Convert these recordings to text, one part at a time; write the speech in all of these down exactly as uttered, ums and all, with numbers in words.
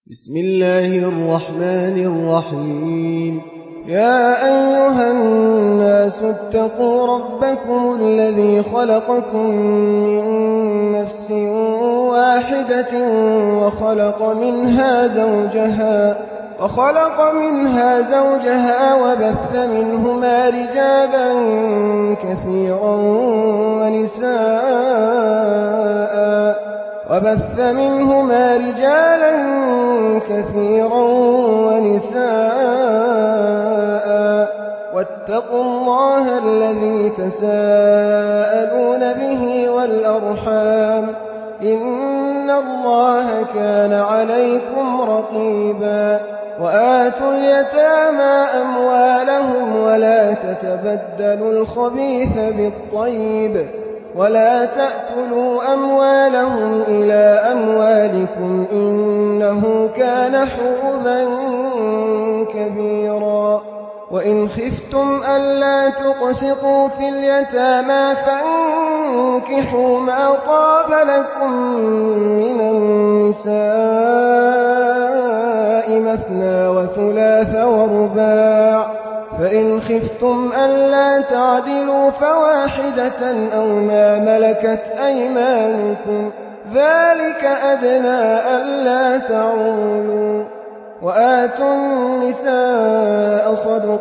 بسم الله الرحمن الرحيم. يا أيها الناس اتقوا ربكم الذي خلقكم من نفس واحدة وخلق منها زوجها وخلق منها زوجها وبث منهما رجالا كثيرا ونساء وبث منهما رجالا كثيرا ونساء واتقوا الله الذي تساءلون به والأرحام إن الله كان عليكم رقيبا. وآتوا اليتامى أموالهم ولا تتبدلوا الخبيث بالطيب ولا تأكلوا أموالهم إلى أموالكم إنه كان حوبا كبيرا. وإن خفتم ألا تقسطوا في اليتامى فانكحوا ما طاب لكم من النساء مثنى وثلاث ورباع فإن خفتم ألا تعدلوا فواحدة أو ما ملكت أيمانكم ذلك أدنى ألا تعولوا. وآتوا النساء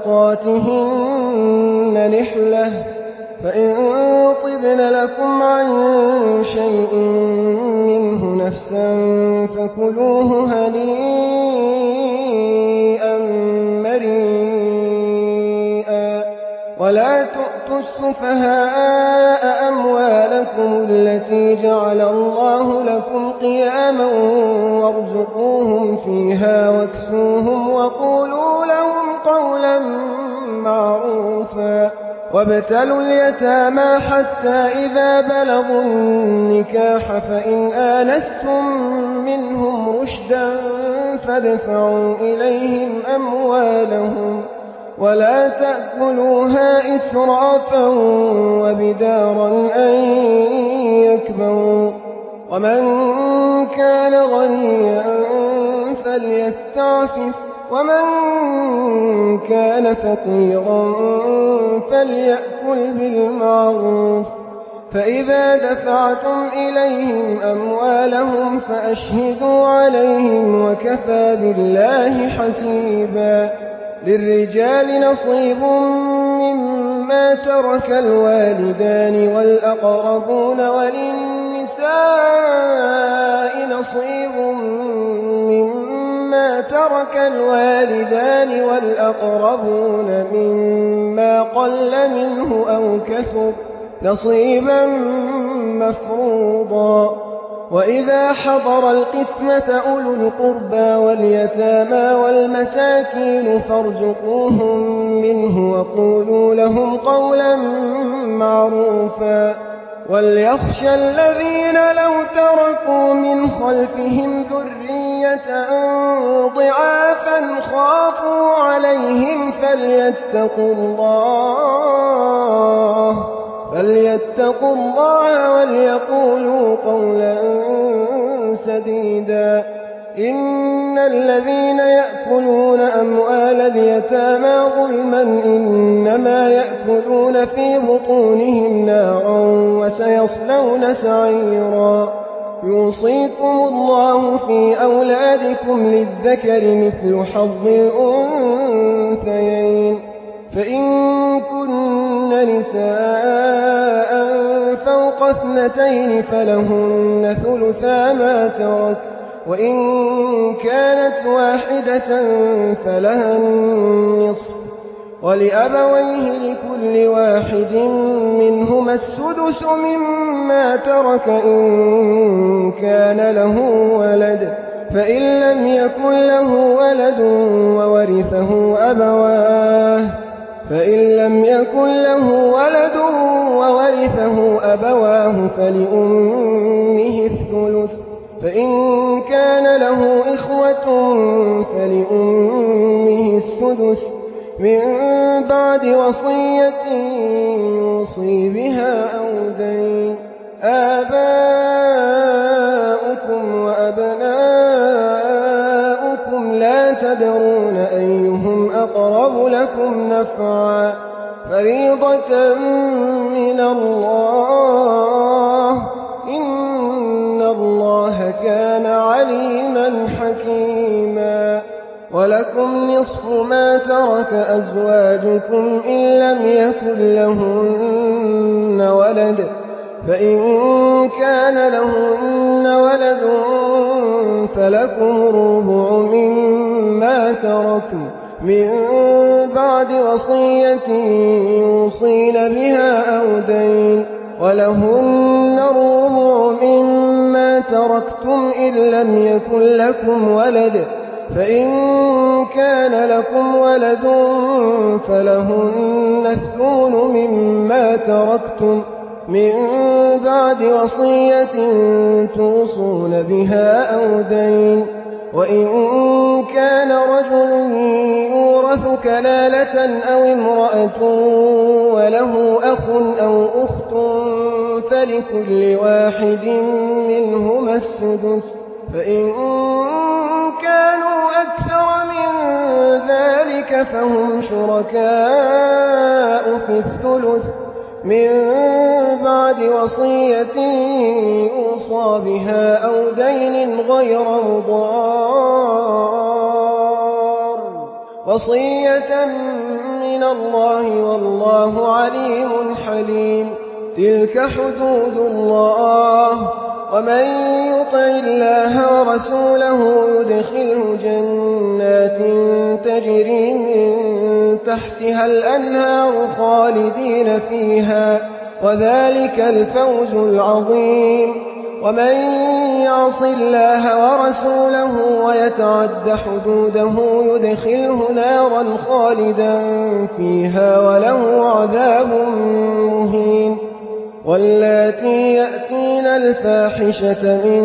صدقاتهن نحلة فإن طبن لكم عن شيء منه نفسا فكلوه هنيئا مريئا. ولا تؤتوا السفهاء أموالكم التي جعل الله لكم قياما وارزقوهم فيها واكسوهم وقولوا لهم قولا معروفا. وابتلوا اليتامى حتى إذا بلغوا النكاح فإن آنستم منهم رشدا فادفعوا إليهم أموالهم ولا تأكلوها إسرافا وبدارا أن يكبروا. ومن كان غنيا فليستعفف ومن كان فقيرا فليأكل بالمعروف. فإذا دفعتم إليهم أموالهم فأشهدوا عليهم وكفى بالله حسيبا. للرجال نصيب مما ترك الوالدان والأقربون وللنساء نصيب مما ترك الوالدان والأقربون مما قل منه أو كثر نصيبا مفروضا. وإذا حضر القسمة أولو القربى واليتامى والمساكين فارزقوهم منه وقولوا لهم قولا معروفا. وليخشى الذين لو تركوا من خلفهم ذرية ضعافا خافوا عليهم فليتقوا الله فليتقوا الله وليقولوا قولا سديدا. إن الذين يأكلون أموال اليتامى ظلما إنما يأكلون في بطونهم نارا وسيصلون سعيرا. يوصيكم الله في أولادكم للذكر مثل حظ الأنثيين فإن كن نساء فوق اثنتين فلهن ثلثا ما ترك وإن كانت واحدة فلها النصف ولأبويه لكل واحد منهما السدس مما ترك إن كان له ولد فإن لم يكن له ولد وورثه أبواه فإن لم يكن له ولد وورثه أبواه فلأمه الثلث فإن كان له إخوة فلأمه السدس من بعد وصية يوصي بها أو دين. آباؤكم وأبناؤكم تدرون أيهم أقرب لكم نفعا فريضة من الله إن الله كان عليما حكيما ولكم نصف ما ترك أزواجكم إن لم يكن لهن ولد فإن كان لهن ولد فلكم الربع مما تركوا من بعد وصية يوصين بها أو دين ولهن الربع مما تركتم إن لم يكن لكم ولد فإن كان لكم ولد فلهن الثمن مما تركتم من بعد وصية توصون بها أو دين وإن كان رجل يورث كلالة أو امرأة وله أخ أو أخت فلكل واحد منهما السدس فإن كانوا أكثر من ذلك فهم شركاء في الثلث من بعد وصية يوصى بها أو دين غير مضار وصية من الله والله عليم حليم تلك حدود الله ومن يطع الله ورسوله يدخله جنات تجري من تحتها الأنهار خالدين فيها وذلك الفوز العظيم ومن يعص الله ورسوله ويتعد حدوده يدخله نارا خالدا فيها وله عذاب مهين واللاتي يأتين الفاحشة من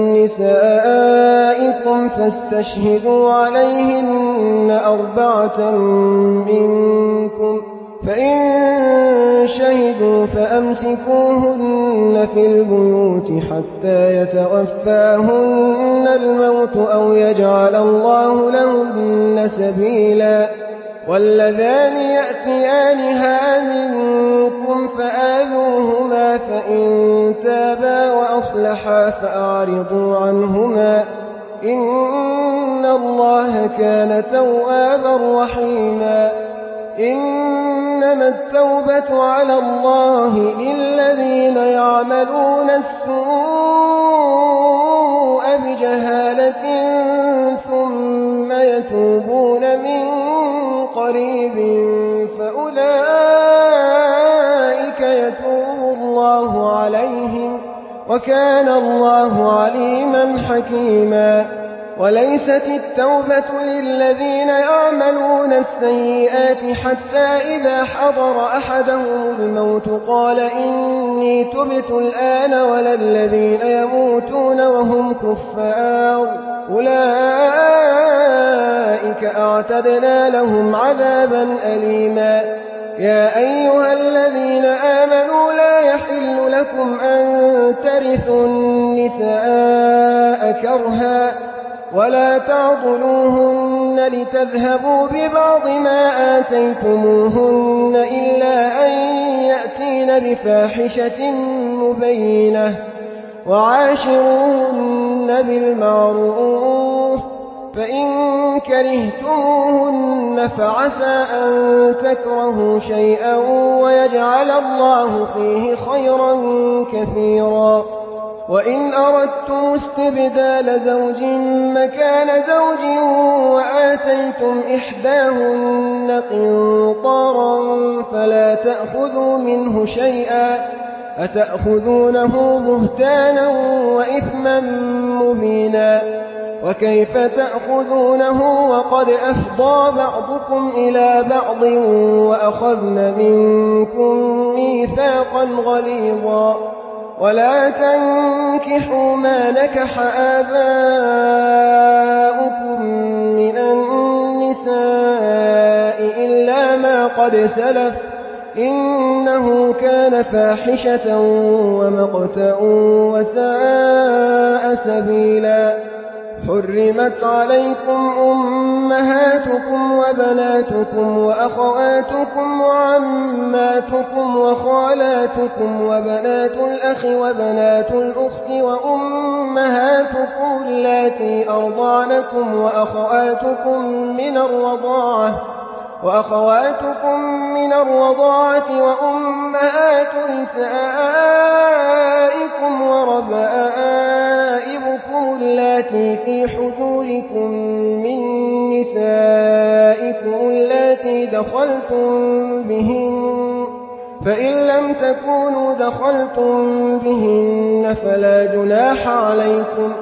نسائكم فاستشهدوا عليهن أربعة منكم فإن شهدوا فأمسكوهن في البيوت حتى يتوفاهن الموت أو يجعل الله لهن سبيلا واللذان يأتيانها منكم فآذوهما فإن تابا وأصلحا فأعرضوا عنهما إن الله كان توابا رحيما إنما التوبة على الله للذين يعملون السوء بجهالة ثم يتوبون من قريب فأولئك يتوب الله عليهم وكان الله عليما حكيما وليست التوبة للذين يعملون السيئات حتى إذا حضر أحدهم الموت قال إني تبت الآن ولا الذين يموتون وهم كفار أولئك أعتدنا لهم عذابا أليما يا أيها الذين آمنوا لا يحل لكم أن ترثوا النساء كرها ولا تعضلوهن لتذهبوا ببعض ما آتيتموهن إلا أن يأتين بفاحشة مبينة وعاشروهن بالمعروف فإن كرهتموهن فعسى أن تكرهوا شيئا ويجعل الله فيه خيرا كثيرا وإن أردتم استبدال زوج مكان زوج وآتيتم إحداهن قنطارا فلا تأخذوا منه شيئا أتأخذونه بهتانا وإثما مبينا وكيف تأخذونه وقد أفضى بعضكم إلى بعض وأخذن منكم ميثاقا غليظا ولا تنكحوا ما نكح آباؤكم من النساء إلا ما قد سلف إنه كان فاحشة ومقتا وساء سبيلا حرمت عليكم أمهاتكم وبناتكم وأخواتكم وعماتكم وخالاتكم وبنات الأخ وبنات الأخت وأمهاتكم اللاتي أرضعنكم وأخواتكم من الرضاعة وأخواتكم من الرضاعة وأمهات نسائكم وربائبكم اللاتي في حجوركم من نسائكم اللاتي دخلتم بهن فإن لم تكونوا دخلتم بهن فلا جناح عليكم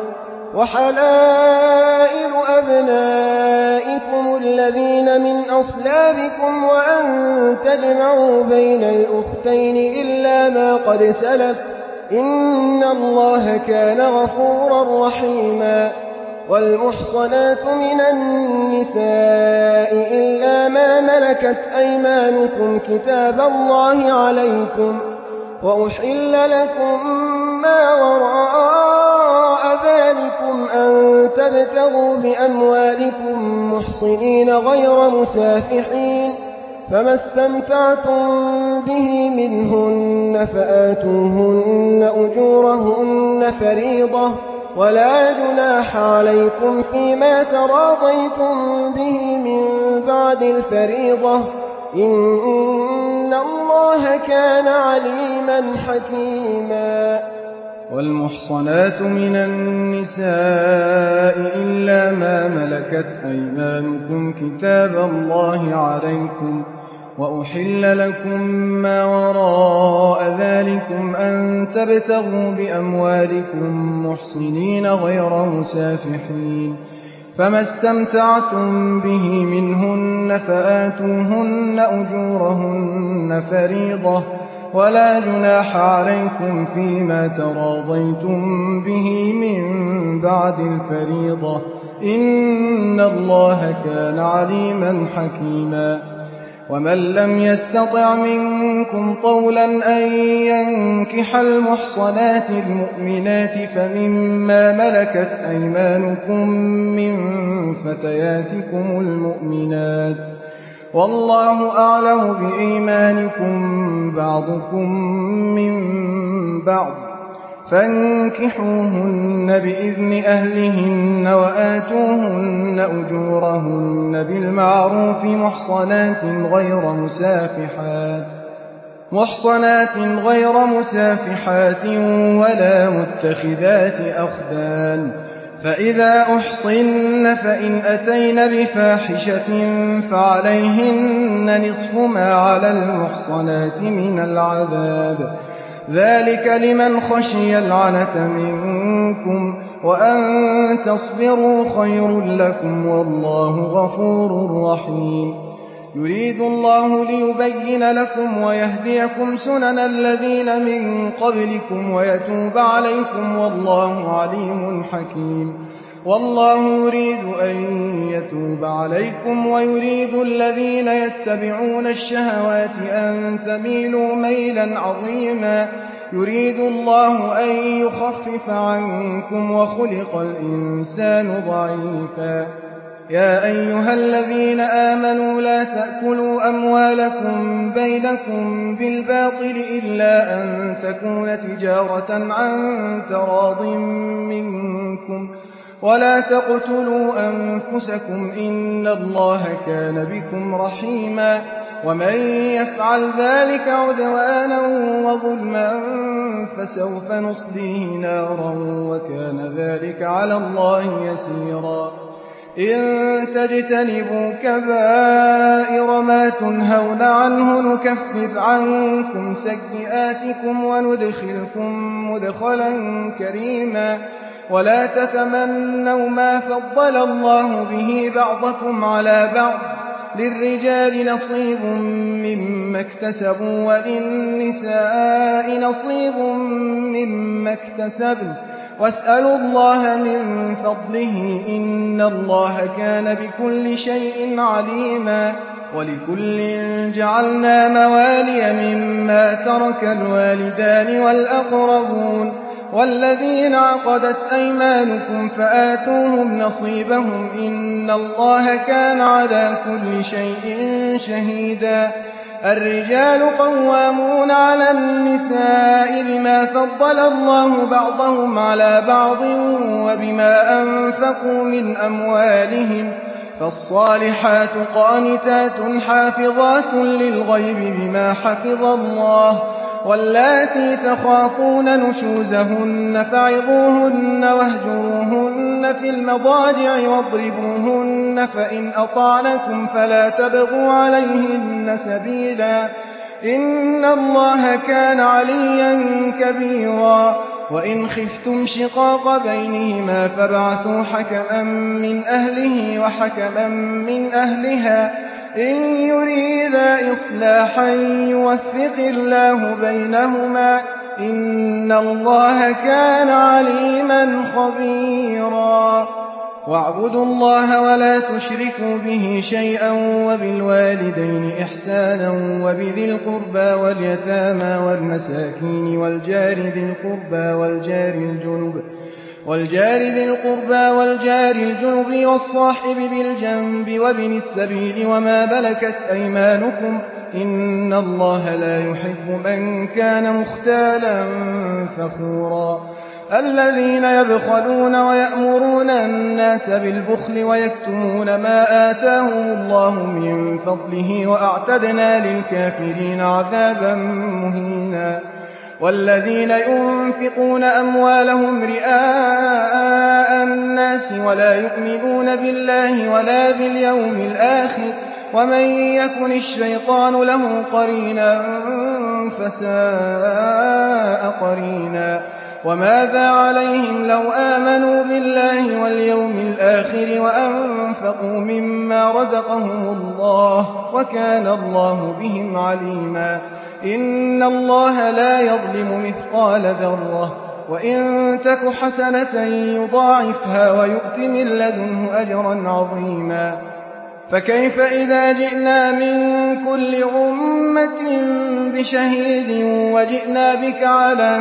وحلائل أبنائكم الذين من أصلابكم وأن تجمعوا بين الأختين إلا ما قد سلف إن الله كان غفورا رحيما والمحصنات من النساء إلا ما ملكت أيمانكم كتاب الله عليكم وأحل لكم ما وراء ذلكم أن تبتغوا بأموالكم محصنين غير مسافحين فما استمتعتم به منهن فآتوهن أجورهن فريضة ولا جناح عليكم فيما تراضيتم به من بعد الفريضة إن الله كان عليما حكيما. والمحصنات من النساء إلا ما ملكت أيمانكم كتاب الله عليكم وأحل لكم ما وراء ذلكم أن تبتغوا بأموالكم محصنين غير مسافحين فما استمتعتم به منهن فآتوهن أجورهن فريضة ولا جناح عليكم فيما تراضيتم به من بعد الفريضة إن الله كان عليما حكيما. ومن لم يستطع منكم طولا أن ينكح المحصنات المؤمنات فمما ملكت أيمانكم من فتياتكم المؤمنات والله أعلم بإيمانكم بعضكم من بعض فانكحوهن بإذن أهلهن وآتوهن أجورهن بالمعروف محصنات غير مسافحات محصنات غير مسافحات ولا متخذات أخدان فإذا أحصن فإن أتين بفاحشة فعليهن نصف ما على المحصنات من العذاب ذلك لمن خشي العنة منكم وأن تصبروا خير لكم والله غفور رحيم. يريد الله ليبين لكم ويهديكم سنن الذين من قبلكم ويتوب عليكم والله عليم حكيم. والله يريد أن يتوب عليكم ويريد الذين يتبعون الشهوات أن تميلوا ميلا عظيما. يريد الله أن يخفف عنكم وخلق الإنسان ضعيفا. يا أيها الذين آمنوا لا تأكلوا أموالكم بينكم بالباطل إلا أن تكون تجارة عن تراض منكم ولا تقتلوا أنفسكم إن الله كان بكم رحيما. ومن يفعل ذلك عدوانا وظلما فسوف نصليه نارا وكان ذلك على الله يسيرا. إن تجتنبوا كبائر ما تنهون عنه نكفر عنكم سيئاتكم وندخلكم مدخلا كريما. ولا تتمنوا ما فضل الله به بعضكم على بعض للرجال نصيب مما اكتسبوا وللنساء نصيب مما اكتسبن واسألوا الله من فضله إن الله كان بكل شيء عليما. ولكل جعلنا موالي مما ترك الوالدان والأقربون والذين عقدت أيمانكم فآتوهم نصيبهم إن الله كان على كل شيء شهيدا الرجال قوامون على النساء بما فضل الله بعضهم على بعض وبما أنفقوا من أموالهم فالصالحات قانتات حافظات للغيب بما حفظ الله واللاتي تخافون نشوزهن فعظوهن واهجروهن في المضاجع واضربوهن فإن أطعنكم فلا تبغوا عليهن سبيلا إن الله كان عليا كبيرا وإن خفتم شقاق بينهما فابعثوا حكما من أهله وحكما من أهلها إن يريدا إصلاحا يوفق الله بينهما إن الله كان عليما خبيرا واعبدوا الله ولا تشركوا به شيئا وبالوالدين إحسانا وبذي القربى واليتامى والمساكين والجار ذي القربى والجار الجنب والجار ذي القربى والجار الجنب والصاحب بالجنب وابن السبيل وما ملكت أيمانكم إن الله لا يحب من كان مختالا فخورا الذين يبخلون ويأمرون الناس بالبخل ويكتمون ما آتاهم الله من فضله وأعتدنا للكافرين عذابا مهينا والذين ينفقون أموالهم رئاء الناس ولا يؤمنون بالله ولا باليوم الآخر ومن يكن الشيطان له قرينا فساء قرينا وماذا عليهم لو آمنوا بالله واليوم الآخر وأنفقوا مما رزقهم الله وكان الله بهم عليما إن الله لا يظلم مثقال ذرة وإن تك حسنة يضاعفها ويؤت من لدنه أجرا عظيما فكيف إذا جئنا من كل أمة بشهيد وجئنا بك على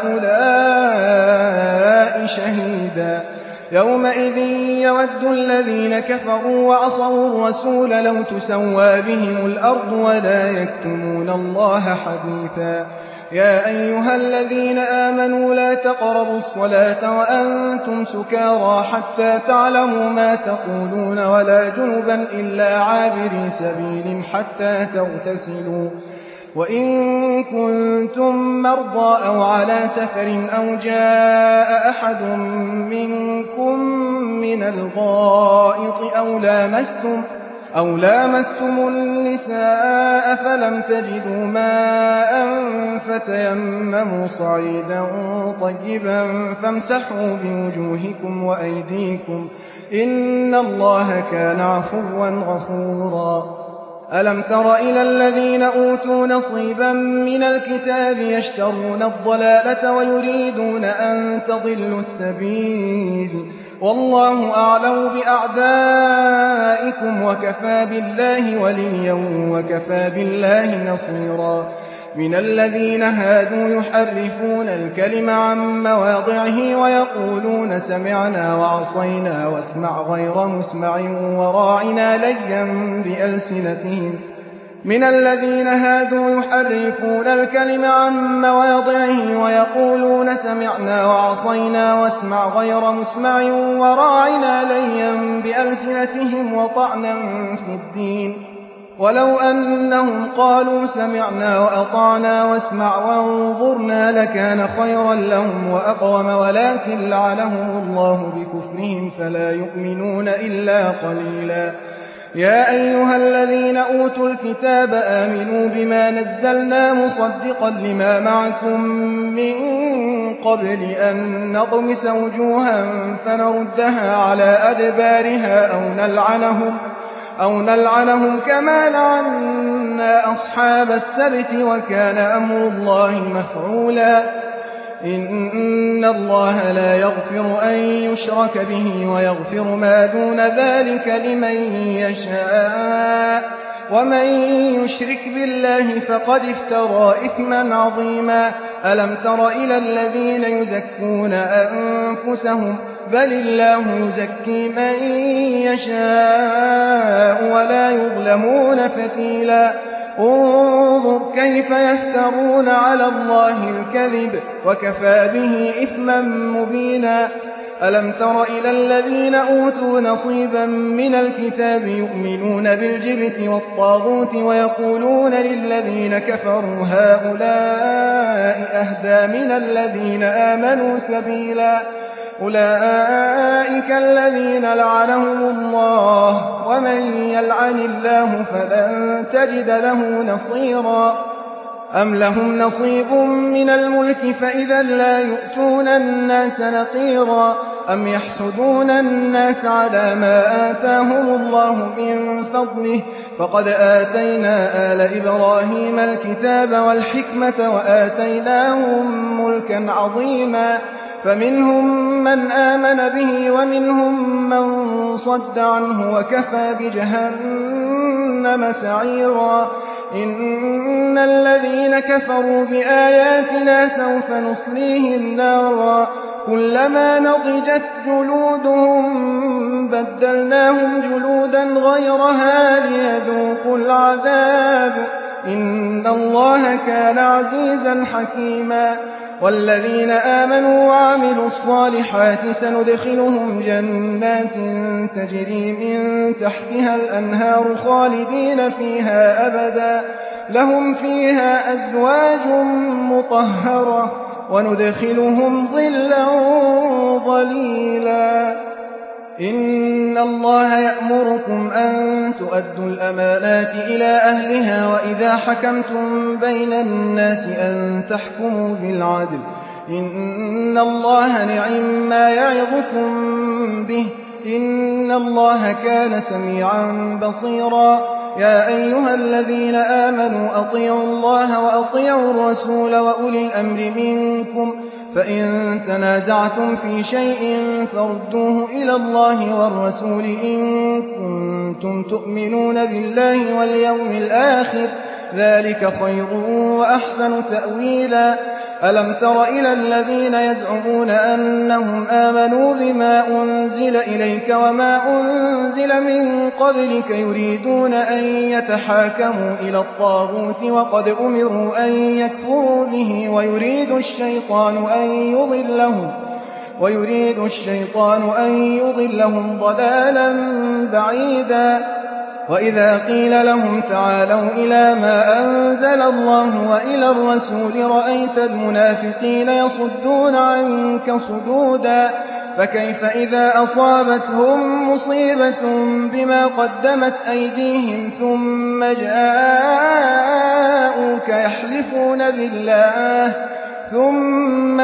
هؤلاء شهيدا يومئذ يود الذين كفروا وعصوا الرسول لو تسوى بهم الأرض ولا يكتمون الله حديثا يا أيها الذين آمنوا لا تقربوا الصلاة وأنتم سكارى حتى تعلموا ما تقولون ولا جنبا إلا عابري سبيل حتى تغتسلوا وإن كنتم مرضى أو على سفر أو جاء أحد منكم من الغائط أو لامستم أو لامستم النساء فلم تجدوا ماء فتيمموا صعيدا طيبا فامسحوا بوجوهكم وأيديكم إن الله كان عفوا غفورا ألم تر إلى الذين أوتوا نصيبا من الكتاب يشترون الضلالة ويريدون أن تضلوا السبيل والله أعلم بأعدائكم وكفى بالله وليا وكفى بالله نصيرا من الذين هادوا يحرفون الكلم عن مواضعه ويقولون سمعنا وعصينا واسمع غير مسمع وراعنا ليا بألسنتهم من الذين هادوا يحرفون الكلم عن مواضعه ويقولون سمعنا وعصينا واسمع غير مسمع وراعنا ليا بألسنتهم وطعنا في الدين ولو أنهم قالوا سمعنا وأطعنا واسمع وانظرنا لكان خيرا لهم وأقوم ولكن لعنهم الله بكفرهم فلا يؤمنون إلا قليلا يا أيها الذين أوتوا الكتاب آمنوا بما نزلنا مصدقا لما معكم من قبل أن نطمس وجوها فنردها على أدبارها أو نلعنهم أو نلعنهم كما لعنا أصحاب السبت وكان أمر الله مفعولا إن الله لا يغفر أن يشرك به ويغفر ما دون ذلك لمن يشاء ومن يشرك بالله فقد افترى إثما عظيما. ألم تر إلى الذين يزكون أنفسهم بل الله يزكي من يشاء ولا يظلمون فتيلا. انظر كيف يفترون على الله الكذب وكفى به إثما مبينا. ألم تر إلى الذين أوتوا نصيبا من الكتاب يؤمنون بالجبت والطاغوت ويقولون للذين كفروا هؤلاء أهدى من الذين آمنوا سبيلا. أولئك الذين لعنهم الله ومن يلعن الله فلن تجد له نصيرا. أم لهم نصيب من الملك فإذا لا يؤتون الناس نقيرا. أم يحسدون الناس على ما آتاهم الله من فضله فقد آتينا آل إبراهيم الكتاب والحكمة وآتيناهم ملكا عظيما. فمنهم من آمن به ومنهم من صد عنه وكفى بجهنم سعيرا. إن الذين كفروا بآياتنا سوف نصليهم نارا كلما نضجت جلودهم بدلناهم جلودا غيرها ليذوقوا العذاب إن الله كان عزيزا حكيما. والذين آمنوا وعملوا الصالحات سندخلهم جنات تجري من تحتها الأنهار خالدين فيها أبدا لهم فيها أزواج مطهرة وندخلهم ظلا ظليلا. إن الله يأمركم أن تؤدوا الأمانات إلى أهلها وإذا حكمتم بين الناس أن تحكموا بالعدل إن الله نعم ما يعظكم به إن الله كان سميعا بصيرا. يا أيها الذين آمنوا أطيعوا الله وأطيعوا الرسول وأولي الأمر منكم فإن تنازعتم في شيء فردوه إلى الله والرسول إن كنتم تؤمنون بالله واليوم الآخر ذلك خير وأحسن تأويلا. ألم تر إلى الذين يزعمون أنهم آمنوا بما أنزل إليك وما أنزل من قبلك يريدون أن يتحاكموا إلى الطاغوت وقد أمروا أن يكفروا به ويريد الشيطان أن يضلهم ويريد الشيطان أن يضلهم ضلالا بعيدا. وإذا قيل لهم تعالوا إلى ما أنزل الله وإلى الرسول رأيت المنافقين يصدون عنك صدودا. فكيف إذا أصابتهم مصيبة بما قدمت أيديهم ثم جاءوك يحلفون بالله ثم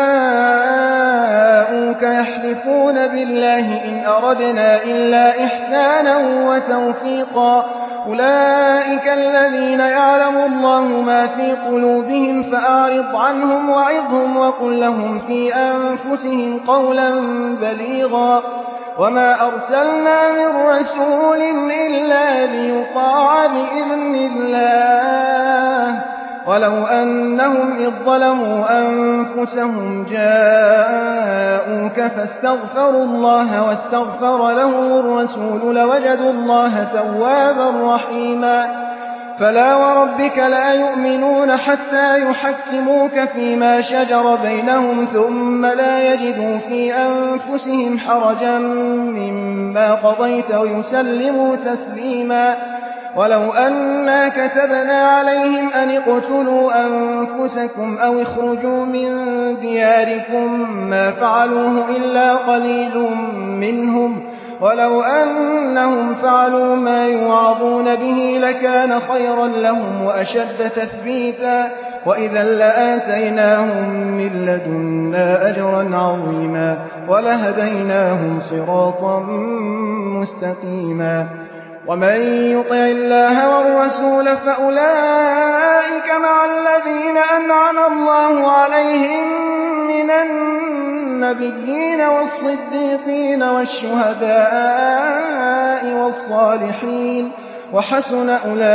جاءوك يحلفون بالله إن أردنا إلا إحسانا وتوفيقا. أولئك الذين يعلم الله ما في قلوبهم فأعرض عنهم وعظهم وقل لهم في أنفسهم قولا بليغا. وما أرسلنا من رسول إلا ليطاع بإذن الله ولو أنهم إذ ظلموا أنفسهم جاءوك فاستغفروا الله واستغفر لهم الرسول لوجدوا الله توابا رحيما. فلا وربك لا يؤمنون حتى يحكموك فيما شجر بينهم ثم لا يجدوا في أنفسهم حرجا مما قضيت ويسلموا تسليما. ولو أنا كتبنا عليهم أن اقتلوا أنفسكم أو اخرجوا من دياركم ما فعلوه إلا قليل منهم ولو أنهم فعلوا ما يوعظون به لكان خيرا لهم وأشد تثبيتا وإذا لآتيناهم من لدنا أجرا عظيما ولهديناهم صراطا مستقيما. ومن يطع الله والرسول فأولئك مع الذين أنعم الله عليهم من النبيين والصديقين والشهداء والصالحين وحسن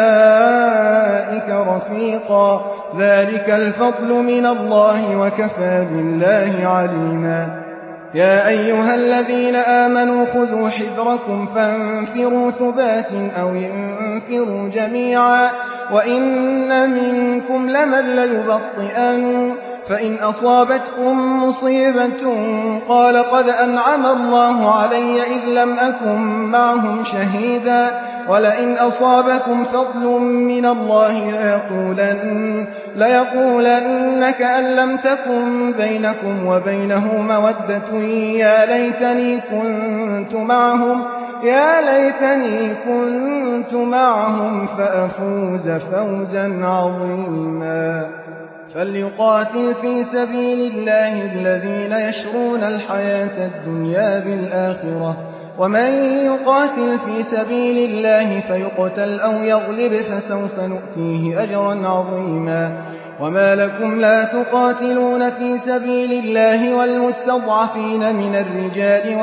أولئك رفيقا. ذلك الفضل من الله وكفى بالله عليما. يا أيها الذين آمنوا خذوا حذركم فانفروا ثبات أو انفروا جميعا وإن منكم لمن ليبطئن فإن أصابتكم مصيبة قال قد أنعم الله علي إذ لم أكن معهم شهيدا ولئن أصابكم فضل من الله ليقولن, ليقولن كأن لم تكن بينكم وبينه مودة يا ليتني كنت معهم يا ليتني كنت معهم فأفوز فوزا عظيما. فليقاتل في سبيل الله الذين يشرون الحياة الدنيا بالآخرة ومن يقاتل في سبيل الله فيقتل أو يغلب فسوف نؤتيه أجرا عظيما. وما لكم لا تقاتلون في سبيل الله والمستضعفين من الرجال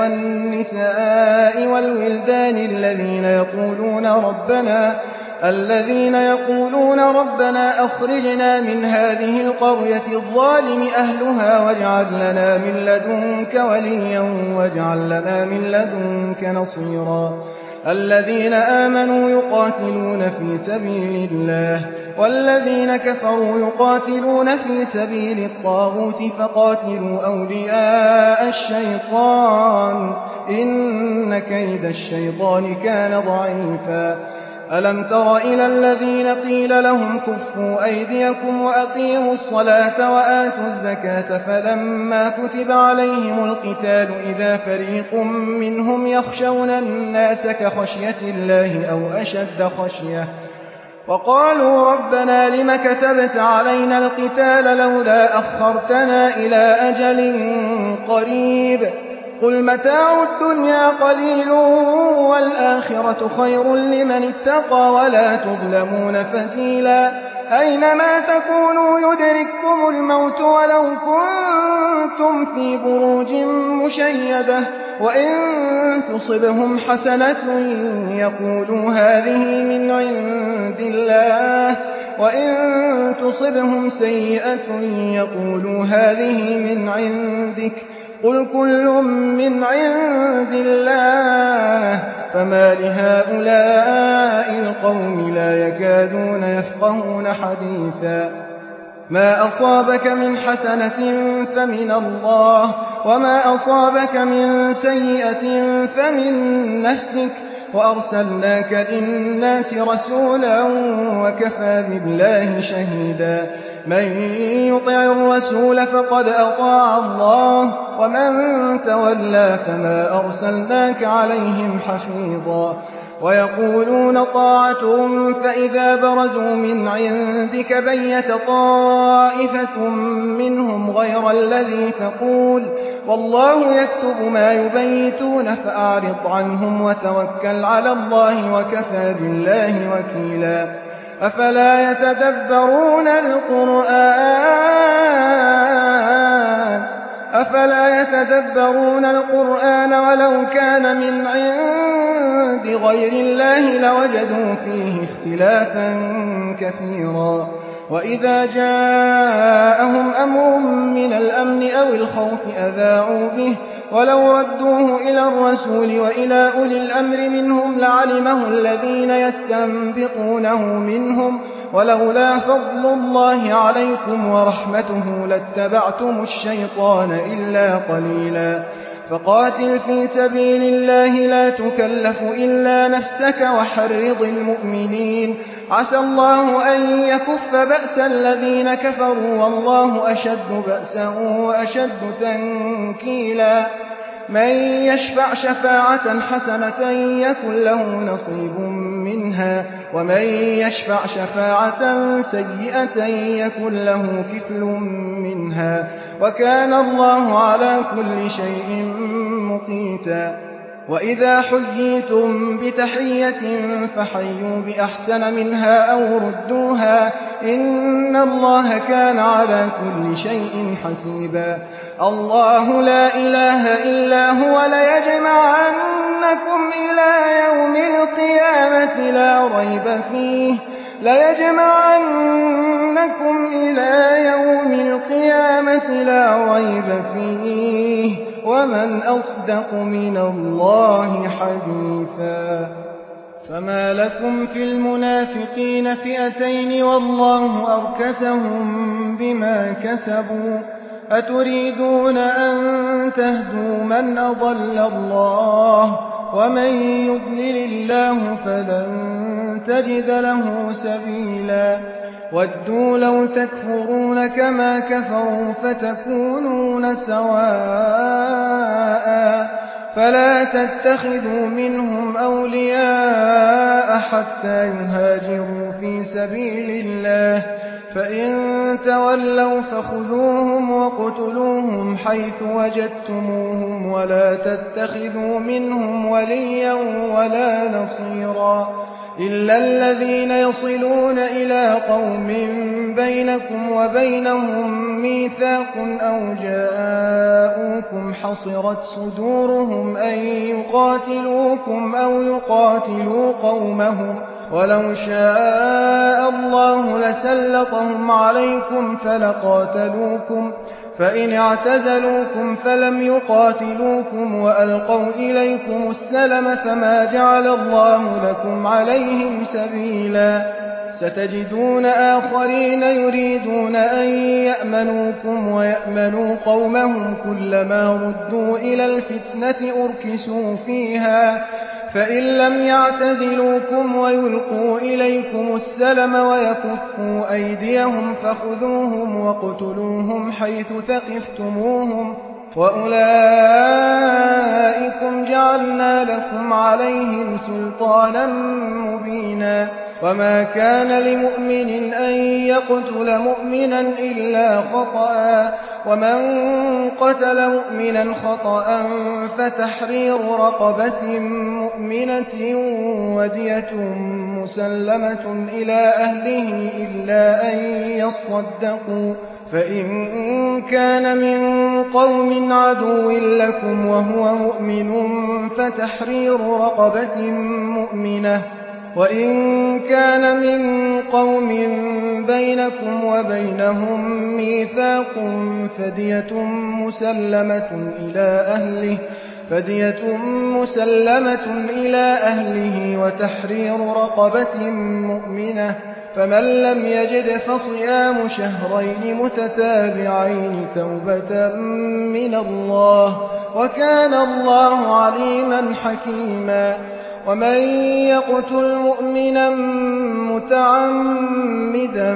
والنساء والولدان الذين يقولون ربنا الذين يقولون ربنا أخرجنا من هذه القرية الظالم أهلها واجعل لنا من لدنك وليا واجعل لنا من لدنك نصيرا. الذين آمنوا يقاتلون في سبيل الله والذين كفروا يقاتلون في سبيل الطاغوت فقاتلوا أولياء الشيطان إن كيد الشيطان كان ضعيفا. ألم تر إلى الذين قيل لهم كفوا أيديكم وأقيموا الصلاة وآتوا الزكاة فلما كتب عليهم القتال إذا فريق منهم يخشون الناس كخشية الله أو أشد خشية وقالوا ربنا لم كتبت علينا القتال لولا أخرتنا إلى أجل قريب قل متاع الدنيا قليل والآخرة خير لمن اتقى ولا تظلمون فتيلا. أينما تكونوا يدرككم الموت ولو كنتم في بروج مشيدة وإن تصبهم حسنة يقولوا هذه من عند الله وإن تصبهم سيئة يقولوا هذه من عندك قل كل من عند الله فما لهؤلاء القوم لا يكادون يفقهون حديثا. ما أصابك من حسنة فمن الله وما أصابك من سيئة فمن نفسك وأرسلناك للناس رسولا وكفى بالله شهيدا. من يطع الرسول فقد أطاع الله ومن تولى فما أرسلناك عليهم حفيظا. ويقولون طاعة فإذا برزوا من عندك بيت طائفة منهم غير الذي تقول والله يكتب ما يبيتون فأعرض عنهم وتوكل على الله وكفى بالله وكيلا. أفلا يتدبرون القرآن أفلا يتدبرون القرآن ولو كان من عند غير الله لوجدوا فيه اختلافا كثيرا. وإذا جاءهم أمر من الأمن أو الخوف أذاعوا به ولو ردوه إلى الرسول وإلى أولي الأمر منهم لعلمه الذين يستنبطونه منهم ولولا فضل الله عليكم ورحمته لاتبعتم الشيطان إلا قليلا. فقاتل في سبيل الله لا تكلف إلا نفسك وحرض المؤمنين عسى الله أن يكف بأس الذين كفروا والله أشد بأسا وأشد تنكيلا. من يشفع شفاعة حسنة يكن له نصيب منها ومن يشفع شفاعة سيئة يكن له كفل منها وكان الله على كل شيء مقيتا. وإذا حييتم بتحية فحيوا بأحسن منها أو ردوها إن الله كان على كل شيء حسيبا. الله لا إله إلا هو ليجمعنكم إلى يوم يوم القيامة لا ريب فيه ليجمعنكم إلى يوم القيامة لا ريب فيه ومن أصدق من الله حديثا. فما لكم في المنافقين فئتين والله أركسهم بما كسبوا أتريدون أن تهدوا من أضل الله ومن يضلل الله فلن تجد له سبيلا. ودوا لو تكفرون كما كفروا فتكونون سواء فلا تتخذوا منهم أولياء حتى يهاجروا في سبيل الله فإن تولوا فخذوهم وقتلوهم حيث وجدتموهم ولا تتخذوا منهم وليا ولا نصيرا إلا الذين يصلون إلى قوم بينكم وبينهم ميثاق أو جاءوكم حصرت صدورهم أن يقاتلوكم أو يقاتلوا قومهم ولو شاء الله لسلطهم عليكم فلقاتلوكم فإن اعتزلوكم فلم يقاتلوكم وألقوا إليكم السلم فما جعل الله لكم عليهم سبيلا. ستجدون آخرين يريدون أن يأمنوكم ويأمنوا قومهم كلما ردوا إلى الفتنة أركسوا فيها فإن لم يعتزلوكم ويلقوا إليكم السلم ويكفوا أيديهم فخذوهم وقتلوهم حيث ثقفتموهم وأولئكم جعلنا لكم عليهم سلطانا مبينا. وما كان لمؤمن أن يقتل مؤمنا إلا خطأ ومن قتل مؤمنا خطأ فتحرير رقبة مؤمنة ودية مسلمة إلى أهله إلا أن يصدقوا فإن كان من قوم عدو لكم وهو مؤمن فتحرير رقبة مؤمنة وإن كان من قوم بينكم وبينهم ميثاق فدية مسلمة إلى أهله فدية مسلمة إلى أهله وتحرير رقبة مؤمنة فمن لم يجد فصيام شهرين متتابعين توبة من الله وكان الله عليما حكيما. ومن يقتل مؤمنا متعمدا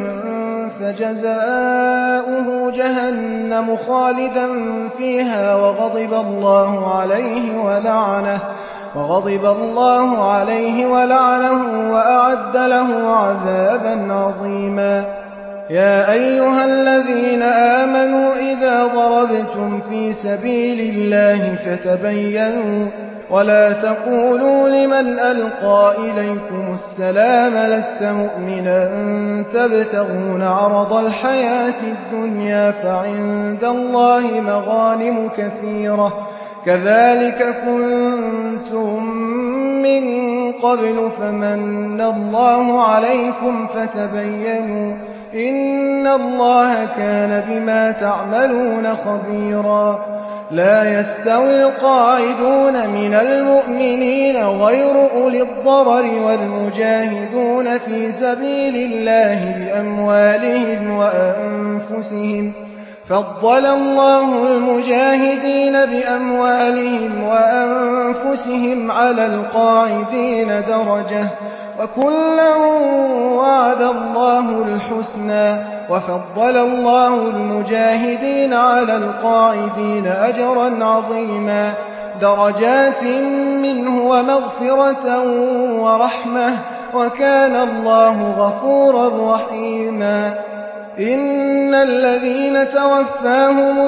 فجزاؤه جهنم خالدا فيها وغضب الله عليه ولعنه وغضب الله عليه ولعنه وأعد له عذابا عظيما. يا أيها الذين آمنوا إذا ضربتم في سبيل الله فتبينوا ولا تقولوا لمن ألقى إليكم السلام لست مؤمنا تبتغون عرض الحياة الدنيا فعند الله مغانم كثيرة كذلك كنتم من قبل فمن الله عليكم فتبينوا إن الله كان بما تعملون خبيرا. لا يستوي القاعدون من المؤمنين غير أولي الضرر والمجاهدون في سبيل الله بأموالهم وأنفسهم فضل الله المجاهدين بأموالهم وأنفسهم على القاعدين درجة وكلا وعد الله الحسنى وفضل الله المجاهدين على القاعدين أجرا عظيما درجات منه ومغفرة ورحمة وكان الله غفورا رحيما. إن الذين توفاهم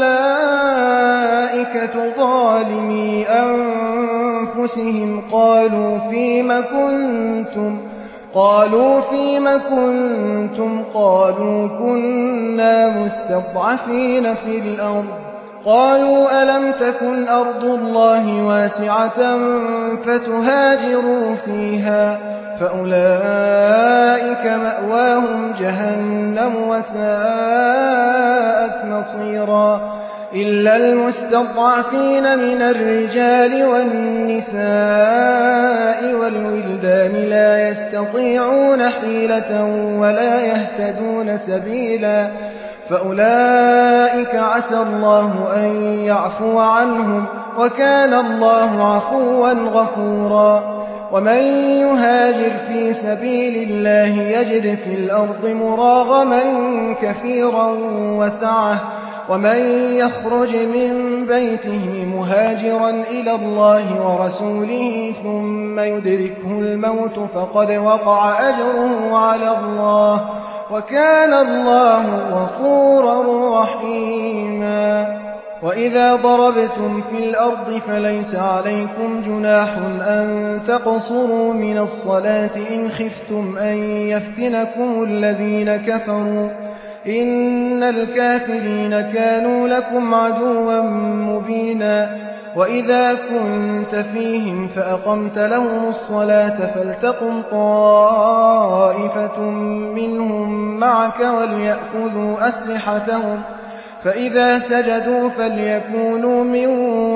الملائكة ظالمي أنفسهم قالوا فيم كنتم قالوا فيم كنتم قالوا كنا مستضعفين في الأرض قالوا ألم تكن أرض الله واسعة فتهاجروا فيها فأولئك مأواهم جهنم وساءت مصيرا إلا المستضعفين من الرجال والنساء والولدان لا يستطيعون حيلة ولا يهتدون سبيلا فأولئك عسى الله أن يعفو عنهم وكان الله عفوا غفورا ومن يهاجر في سبيل الله يجد في الأرض مراغما كثيرا وسعة ومن يخرج من بيته مهاجرا إلى الله ورسوله ثم يدركه الموت فقد وقع أجره على الله وكان الله غفورا رحيما وإذا ضربتم في الأرض فليس عليكم جناح أن تقصروا من الصلاة إن خفتم أن يفتنكم الذين كفروا إن الكافرين كانوا لكم عدوا مبينا وإذا كنت فيهم فأقمت لهم الصلاة فلتقم طائفة منهم معك وليأخذوا أسلحتهم فإذا سجدوا فليكونوا من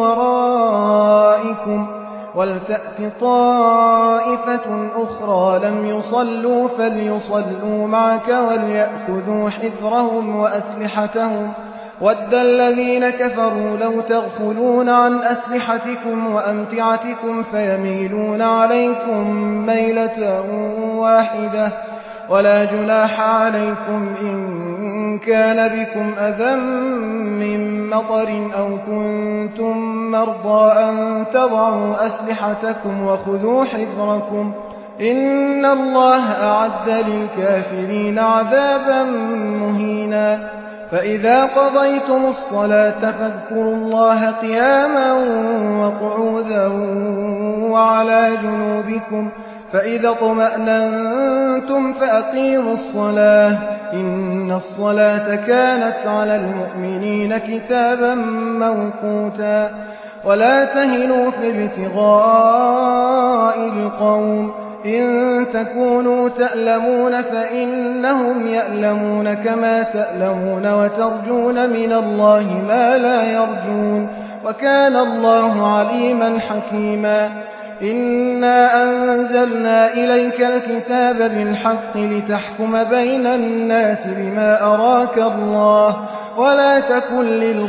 ورائكم ولتأت طائفة أخرى لم يصلوا فليصلوا معك وليأخذوا حذرهم وأسلحتهم ود الذين كفروا لو تغفلون عن أسلحتكم وأمتعتكم فيميلون عليكم ميلة واحدة ولا جناح عليكم إن كان بكم أذى من مطر أو كنتم مرضى أن تضعوا أسلحتكم وخذوا حذركم إن الله أعد للكافرين عذابا مهينا فإذا قضيتم الصلاة فاذكروا الله قياما وقعودا وعلى جنوبكم فإذا اطمأننتم فأقيموا الصلاة إن الصلاة كانت على المؤمنين كتابا موقوتا ولا تهنوا في ابتغاء القوم إن تكونوا تألمون فإنهم يألمون كما تألمون وترجون من الله ما لا يرجون وكان الله عليما حكيما إنا أنزلنا إليك الكتاب بالحق لتحكم بين الناس بما أراك الله ولا تكن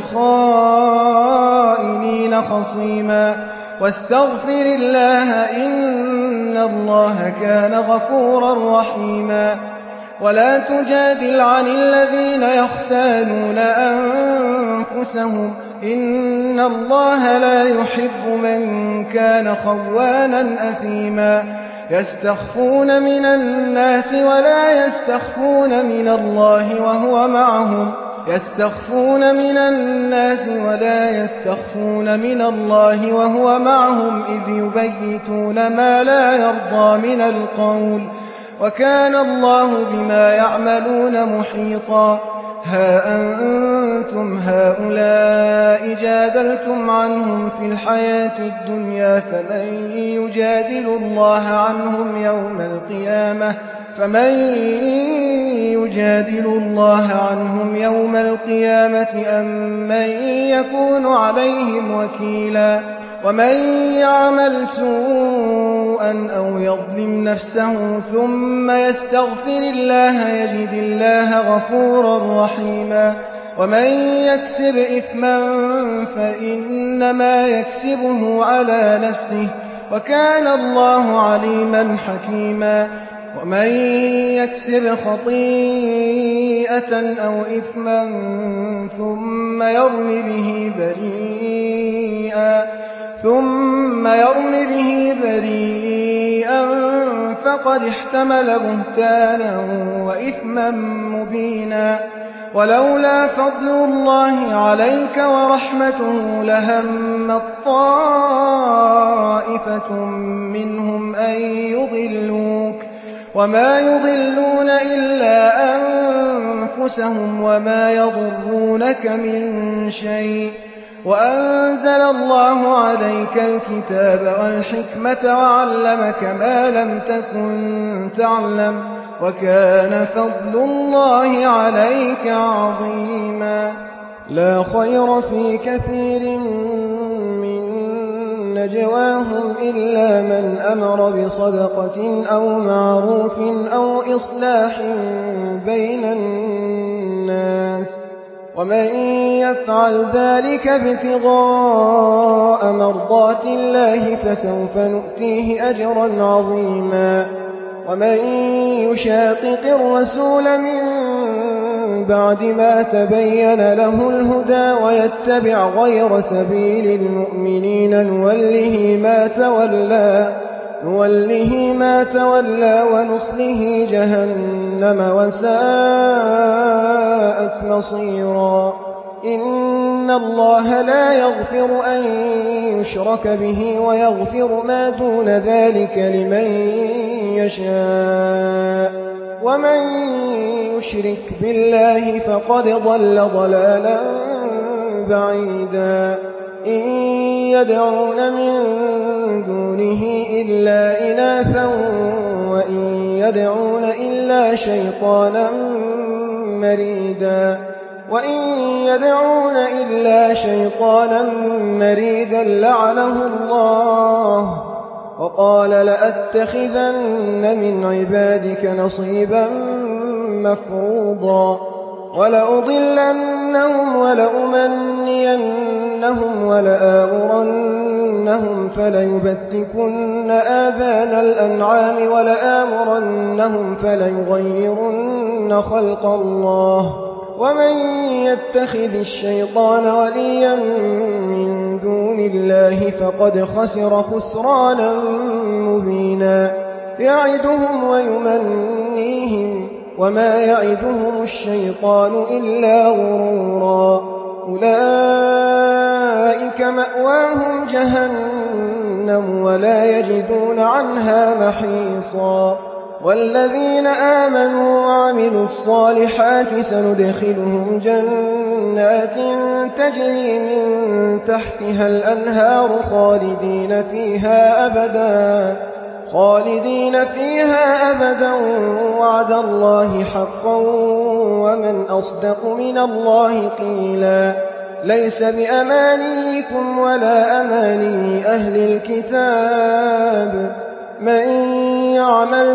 للخائنين خصيما واستغفر الله إن الله كان غفورا رحيما ولا تجادل عن الذين يختانون أنفسهم إن الله لا يحب من كان خوانا أثيما يستخفون من الناس ولا يستخفون من الله وهو معهم يستخفون من الناس ولا يستخفون من الله وهو معهم إذ يبيتون ما لا يرضى من القول وكان الله بما يعملون محيطا ها أنتم هؤلاء جادلتم عنهم في الحياة الدنيا فمن يجادل الله عنهم يوم القيامة فمن يجادل الله عنهم يوم القيامة أم من يكون عليهم وكيلا ومن يعمل سوءا أو يظلم نفسه ثم يستغفر الله يجد الله غفورا رحيما ومن يكسب إثما فإنما يكسبه على نفسه وكان الله عليما حكيما ومن يكسب خطيئة أو إثما ثم يرم به بريئا ثم يرم به بريئا فقد احتمل بهتانا وإثما مبينا ولولا فضل الله عليك ورحمته لهم طائفة منهم أن يضلوك وما يضلون إلا أنفسهم وما يضرونك من شيء وأنزل الله عليك الكتاب والحكمة وعلمك ما لم تكن تعلم وكان فضل الله عليك عظيما. لا خير في كثير من نجواهم إلا من أمر بصدقة أو معروف أو إصلاح بين الناس، ومن يفعل ذلك ابتغاء مرضات الله فسوف نؤتيه أجرا عظيما. ومن يشاقق الرسول من بعد ما تبين له الهدى ويتبع غير سبيل المؤمنين نوله ما تولى نوله ما تولى ونصله جهنم وساءت مصيرا. إن الله لا يغفر أن يشرك به ويغفر ما دون ذلك لمن يشاء، ومن يشرك بالله فقد ضل ضلالا بعيدا. إن يدعون من دونه إلا إناثا وإن يدعون إلا شيطانا مريدا وإن يدعون إلا شيطانا مريدا لعنه الله وقال لأتخذن من عبادك نصيبا مفروضا ولأضلنهم ولأمنينهم ولآمرنهم فليبتكن آذان الأنعام ولآمرنهم فليغيرن خلق الله. ومن يتخذ الشيطان وليا من دون الله فقد خسر خسرانا مبينا. يعدهم ويمنيهم وما يعدهم الشيطان إلا غرورا. أولئك مأواهم جهنم ولا يجدون عنها محيصا. والذين آمنوا وعملوا الصالحات سندخلهم جنات تجري من تحتها الأنهار خالدين فيها أبدا خالدين فيها أبدا وعد الله حقا ومن أصدق من الله قيلا. ليس بأمانيكم ولا أماني أهل الكتاب، من يعمل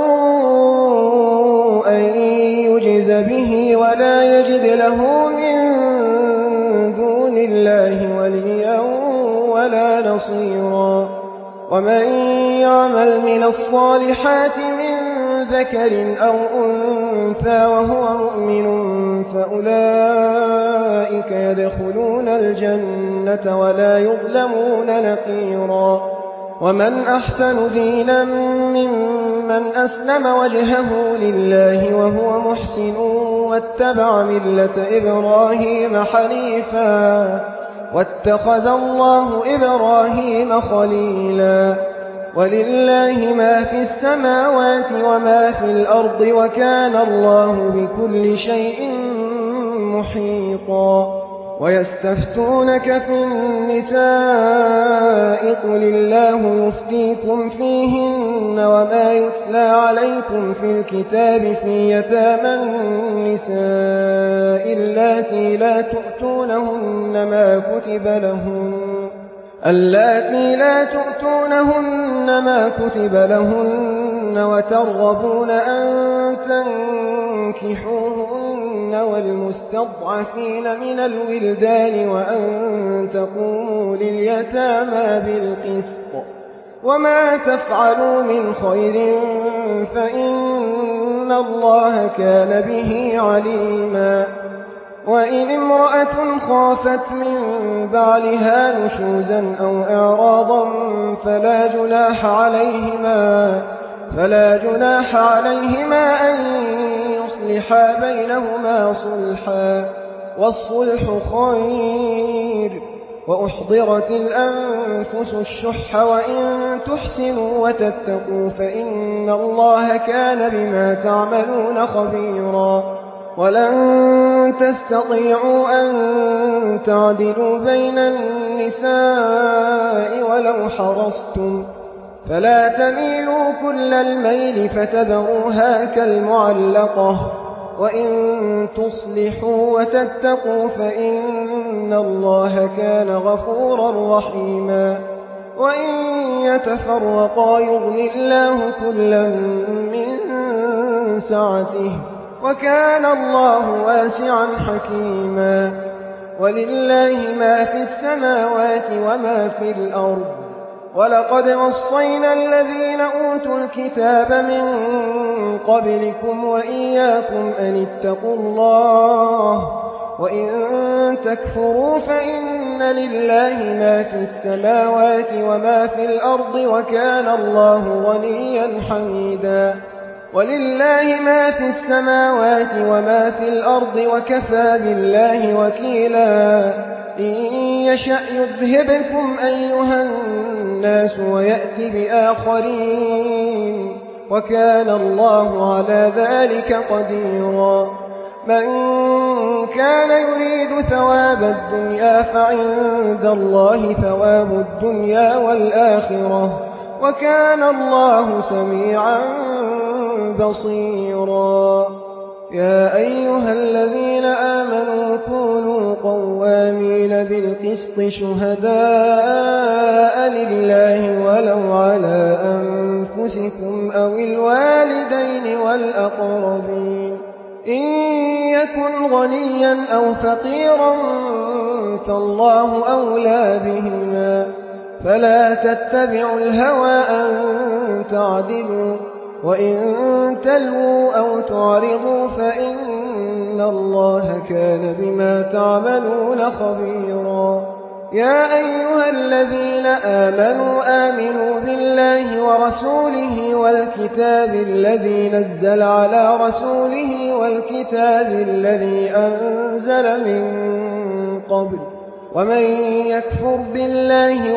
سوءا يجز به ولا يجد له من دون الله وليا ولا نصيرا. ومن يعمل من الصالحات من ذكر أو أنثى وهو مؤمن فأولئك يدخلون الجنة ولا يظلمون نقيرا. ومن أحسن دينا ممن أسلم وجهه لله وهو محسن واتبع ملة إبراهيم حنيفا واتخذ الله إبراهيم خليلا. ولله ما في السماوات وما في الأرض وكان الله بكل شيء محيطا. ويستفتونك في النساء قل الله يفتيكم فيهن وما يتلى عليكم في الكتاب في يتامى النساء اللاتي لا تؤتونهن ما كتب لهن اللاتي لا تؤتونهن ما كتب لهن وترغبون أن تنكحوهن والمستضعفين من الولدان وأن تقوموا لليتامى بالقسط وما تفعلوا من خير فإن الله كان به عليما. وإن امرأة خافت من بعلها نشوزا أو إعراضا فلا جناح عليهما فلا جناح عليهما أن يصلحا بينهما صلحا والصلح خير. وأحضرت الأنفس الشح وإن تحسنوا وتتقوا فإن الله كان بما تعملون خبيرا. ولن تستطيعوا أن تعدلوا بين النساء ولو حرصتم فلا تميلوا كل الميل فتذروها كالمعلقة وإن تصلحوا وتتقوا فإن الله كان غفورا رحيما وإن يتفرقا يغني الله كلا من سعته وكان الله واسعا حكيما ولله ما في السماوات وما في الأرض ولقد وصينا الذين أوتوا الكتاب من قبلكم وإياكم أن اتقوا الله وإن تكفروا فإن لله ما في السماوات وما في الأرض وكان الله غنيا حميدا ولله ما في السماوات وما في الأرض وكفى بالله وكيلا إن يشأ يذهبكم أيها الناس ويأتي بآخرين وكان الله على ذلك قديرا من كان يريد ثواب الدنيا فعند الله ثواب الدنيا والآخرة وكان الله سميعا بصيرا يا أيها الذين آمنوا كونوا قوامين بالقسط شهداء لله ولو على أنفسكم أو الوالدين والأقربين إن يكن غنيا أو فقيرا فالله أولى بهما فلا تتبعوا الهوى أن تعدلوا وإن تلووا أو تعرضوا فإن الله كان بما تعملون خبيرا يا أيها الذين آمنوا آمنوا بالله ورسوله والكتاب الذي نزل على رسوله والكتاب الذي أنزل من قبل ومن يكفر بالله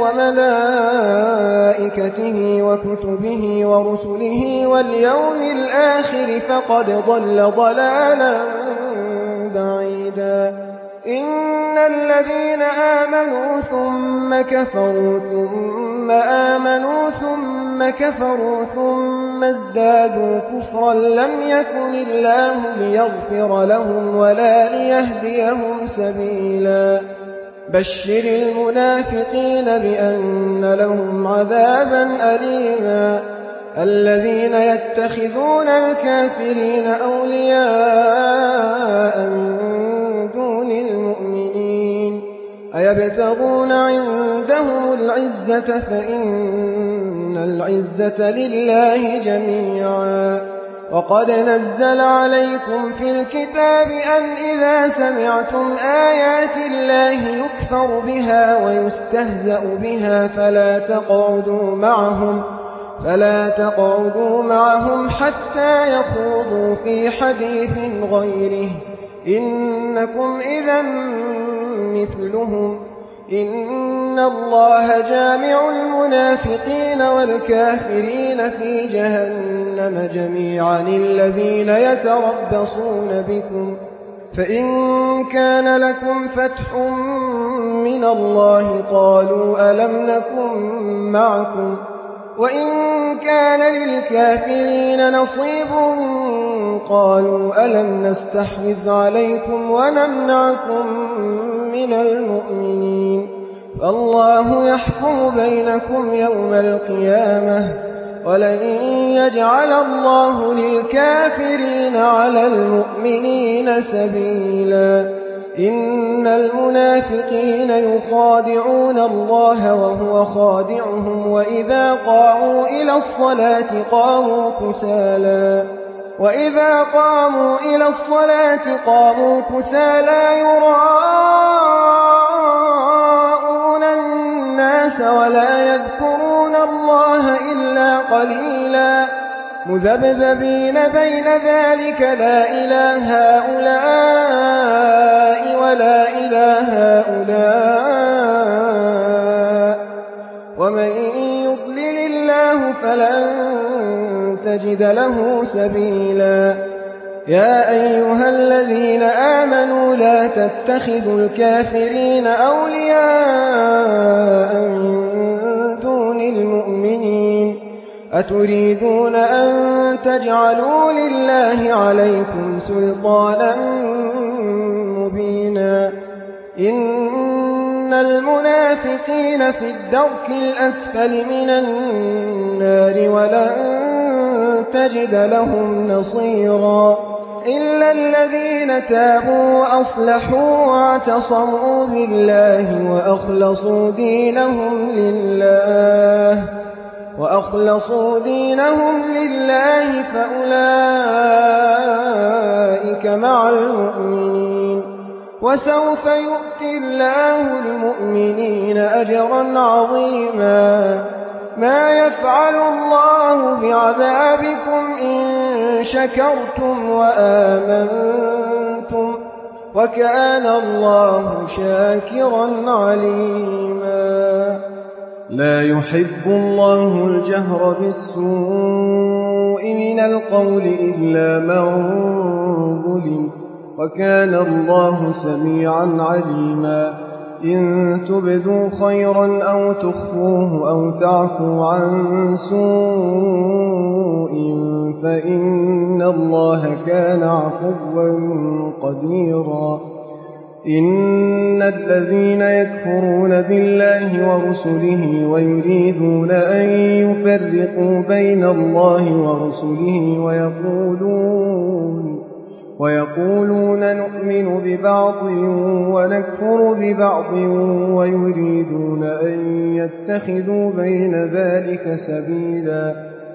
وملائكته وكتبه ورسله واليوم الآخر فقد ضل ضلالا بعيدا إن الذين آمنوا ثم كفروا ثم آمنوا ثم كفروا ثم ازدادوا كفرا لم يكن الله ليغفر لهم ولا ليهديهم سبيلا بشر المنافقين بأن لهم عذابا أليما الذين يتخذون الكافرين أولياء من دون المؤمنين أيبتغون عندهم العزة فإن العزة لله جميعا وقد نزل عليكم في الكتاب أن إذا سمعتم آيات الله يكفر بها ويستهزأ بها فلا تقعدوا معهم فلا تقعدوا معهم حتى يخوضوا في حديث غيره إنكم إذا مثلهم إن الله جامع المنافقين والكافرين في جهنم جميعا الذين يتربصون بكم فإن كان لكم فتح من الله قالوا ألم نكن معكم وإن كان للكافرين نصيب قالوا ألم نستحوذ عليكم ونمنعكم من المؤمنين فالله يحكم بينكم يوم القيامة ولن يجعل الله للكافرين على المؤمنين سبيلا إن المنافقين يخادعون الله وهو خادعهم وإذا قاموا إلى الصلاة قاموا كسالى وإذا قاموا إلى الصلاة قاموا كسالى يراءون الناس ولا يذكرون الله إلا قليلا مذبذبين بين ذلك لا إله هؤلاء ولا إله هؤلاء ومن يضلل الله فلن تجد له سبيلا يا أيها الذين آمنوا لا تتخذوا الكافرين أولياء من دون المؤمنين أتريدون أن تجعلوا لله عليكم سلطانا مبينا إن المنافقين في الدرك الأسفل من النار ولن تجد لهم نصيرا إلا الذين تابوا وأصلحوا واعتصموا بالله وأخلصوا دينهم لله وأخلصوا دينهم لله فأولئك مع المؤمنين وسوف يؤتي الله المؤمنين أجرا عظيما ما يفعل الله بعذابكم إن شكرتم وآمنتم وكان الله شاكرا عليما لا يحب الله الجهر بالسوء من القول إلا من ظلم وكان الله سميعا عليما إن تبدوا خيرا أو تخفوه أو تعفوا عن سوء فإن الله كان عفوا قديرا إن الذين يكفرون بالله ورسله ويريدون أن يفرقوا بين الله ورسله ويقولون ويقولون نؤمن ببعض ونكفر ببعض ويريدون أن يتخذوا بين ذلك سبيلا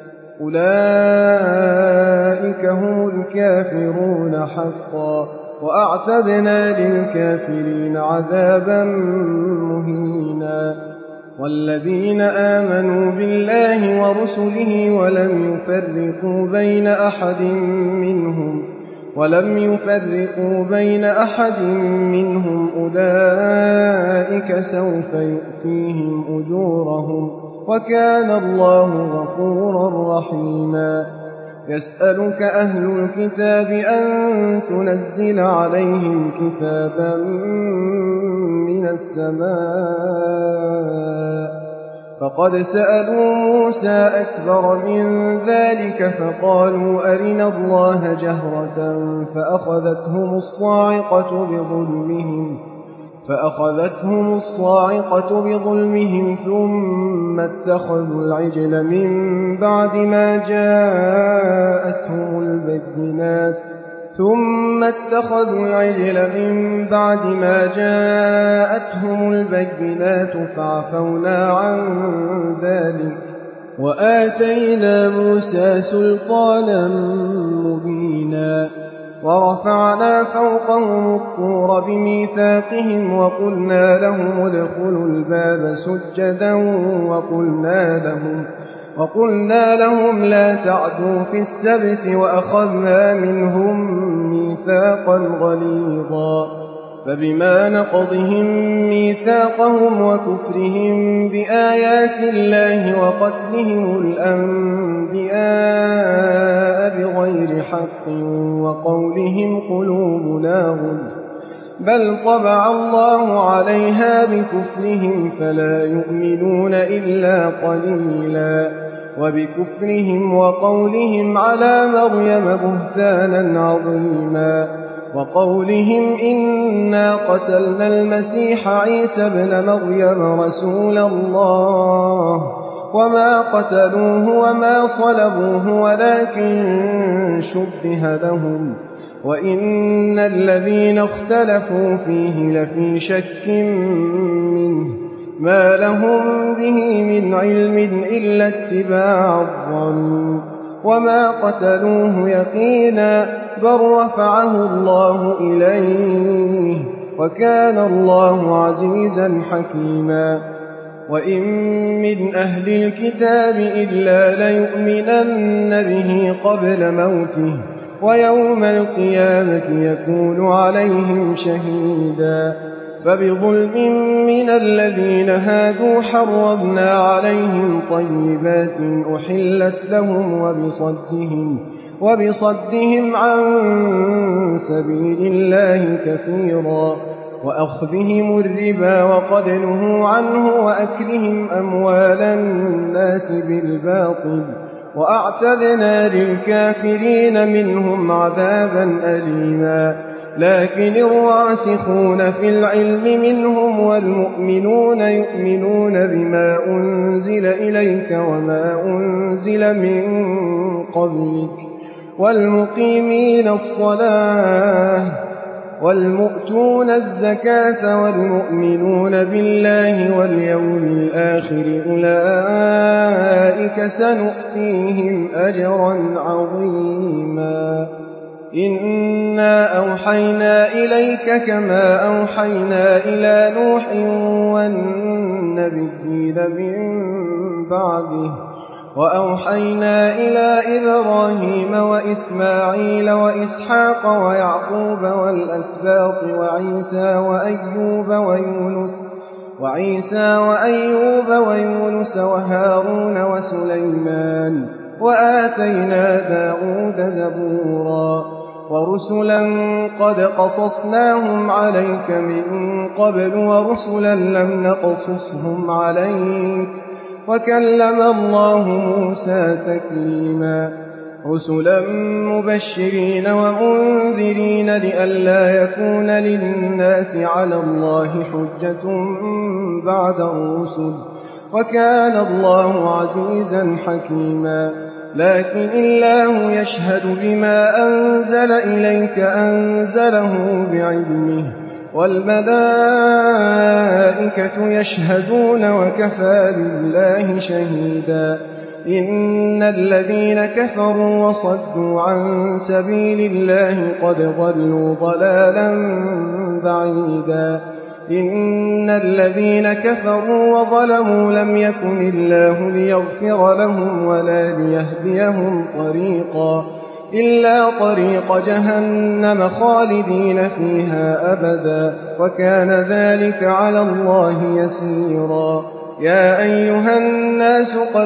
أولئك هم الكافرون حقا وأعتدنا للكافرين عذابا مهينا والذين آمنوا بالله ورسله ولم يفرقوا بين أحد منهم ولم يفرقوا بين أحد منهم أولئك سوف يؤتيهم أجورهم وكان الله غفورا رحيما يسألك أهل الكتاب أن تنزل عليهم كتابا من السماء فقد سألوا موسى أكبر من ذلك فقالوا أرنا الله جهرة فأخذتهم الصاعقة بظلمهم فأخذتهم الصاعقة بظلمهم ثم اتخذوا العجل من بعد ما جاءتهم البينات ثم اتخذوا العجل من بعد ما جاءتهم البينات فعفونا عن ذلك وآتينا موسى سلطانا مبينا ورفعنا فوقهم الطور بميثاقهم وقلنا لهم ادخلوا الباب سجدا وقلنا لهم وقلنا لهم لا تعدوا في السبت وأخذنا منهم ميثاقا غليظا فبما نقضهم ميثاقهم وكفرهم بآيات الله وقتلهم الأنبياء بغير حق وقولهم قلوبنا غلف بل طبع الله عليها بكفرهم فلا يؤمنون إلا قليلا وبكفرهم وقولهم على مريم بهتانا عظيما وقولهم إنا قتلنا المسيح عيسى ابن مريم رسول الله وما قتلوه وما صلبوه ولكن شبه لهم وإن الذين اختلفوا فيه لفي شك منه ما لهم به من علم إلا اتباع الظن وما قتلوه يقينا بل رفعه الله إليه وكان الله عزيزا حكيما وإن من أهل الكتاب إلا ليؤمنن به قبل موته ويوم القيامة يكون عليهم شهيدا فبظلم من الذين هادوا حرمنا عليهم طيبات أحلت لهم وبصدهم وبصدهم عن سبيل الله كثيرا وأخذهم الربا وقد نهوا عنه وأكلهم أموال الناس بالباطل وأعتدنا للكافرين منهم عذابا أليما لكن الراسخون في العلم منهم والمؤمنون يؤمنون بما أنزل إليك وما أنزل من قبلك والمقيمين الصلاة والمؤتون الزكاة والمؤمنون بالله واليوم الآخر أولئك سنؤتيهم أجرا عظيما إنا أوحينا إليك كما أوحينا إلى نوح والنبيين من بعده وأوحينا إلى إبراهيم وإسماعيل وإسحاق ويعقوب والأسباط وعيسى وأيوب ويونس وعيسى وأيوب ويونس وهارون وسليمان وآتينا داود زبورا ورسلا قد قصصناهم عليك من قبل ورسلا لم نقصصهم عليك وكلم الله موسى تكليما رسلا مبشرين ومنذرين لئلا يكون للناس على الله حجة بعد الرسل وكان الله عزيزا حكيما لكن الله يشهد بما أنزل إليك أنزله بعلمه والملائكة يشهدون وكفى بالله شهيدا إن الذين كفروا وصدوا عن سبيل الله قد ضلوا ضلالا بعيدا إن الذين كفروا وظلموا لم يكن الله ليغفر لهم ولا ليهديهم طريقا إلا طريق جهنم خالدين فيها أبدا وكان ذلك على الله يسيرا يا أيها الناس قد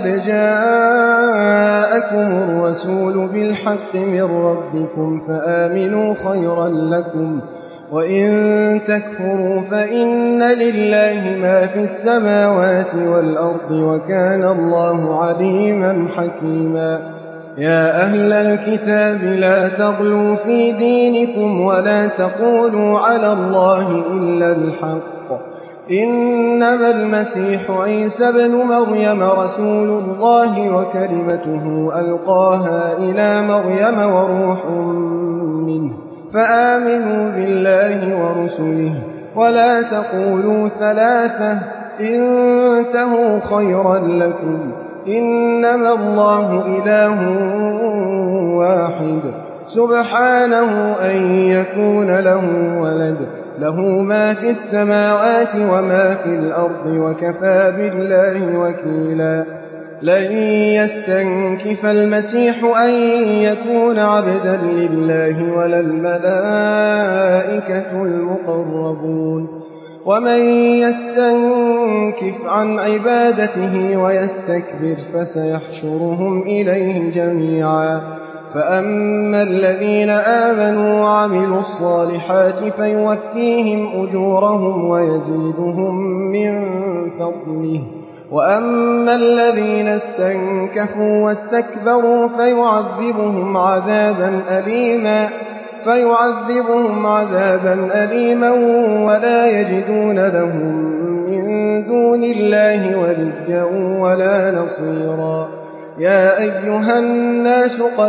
جاءكم الرسول بالحق من ربكم فآمنوا خيرا لكم وإن تكفروا فإن لله ما في السماوات والأرض وكان الله عليما حكيما يا أهل الكتاب لا تغلوا في دينكم ولا تقولوا على الله إلا الحق إنما المسيح عيسى بن مريم رسول الله وكلمته ألقاها إلى مريم وروح منه فآمنوا بالله ورسله ولا تقولوا ثلاثة انتهوا خيرا لكم إنما الله إله واحد سبحانه أن يكون له ولد له ما في السماوات وما في الأرض وكفى بالله وكيلا لن يستنكف المسيح أن يكون عبدا لله ولا الملائكة المقربون ومن يستنكف عن عبادته ويستكبر فسيحشرهم إليه جميعا فأما الذين آمنوا وعملوا الصالحات فيوفيهم أجورهم ويزيدهم من فضله وأما الذين استنكفوا واستكبروا فيعذبهم عذابا أليما فيعذبهم عذابا أليما ولا يجدون لهم من دون الله وليا ولا نصيرا يا أيها الناس قد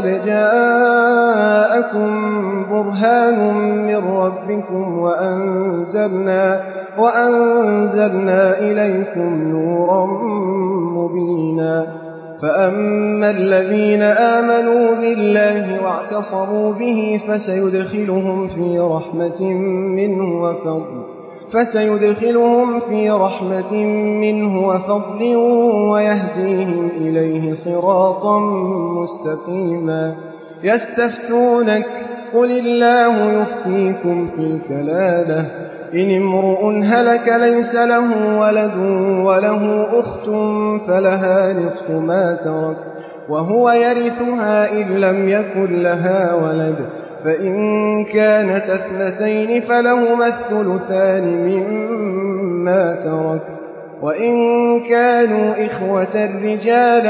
جاءكم برهان من ربكم وأنزلنا, وأنزلنا إليكم نورا مبينا فأما الذين آمنوا بالله واعتصموا به فسيدخلهم في رحمة منه وفضل فسيدخلهم في رحمة منه وفضل ويهديهم إليه صراطا مستقيما يستفتونك قل الله يفتيكم في الكلالة إن امرؤ هلك ليس له ولد وله أخت فلها نصف ما ترك وهو يرثها إن لم يكن لها ولد، فإن كانت اثنتين فلهما الثلثان مما ترك، وإن كانوا إخوة رجالا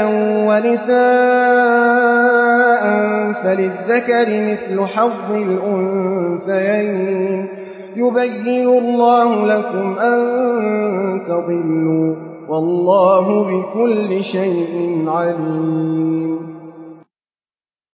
ونساء فللذكر مثل حظ الأنثيين، يبين الله لكم أن تضلوا، والله بكل شيء عليم.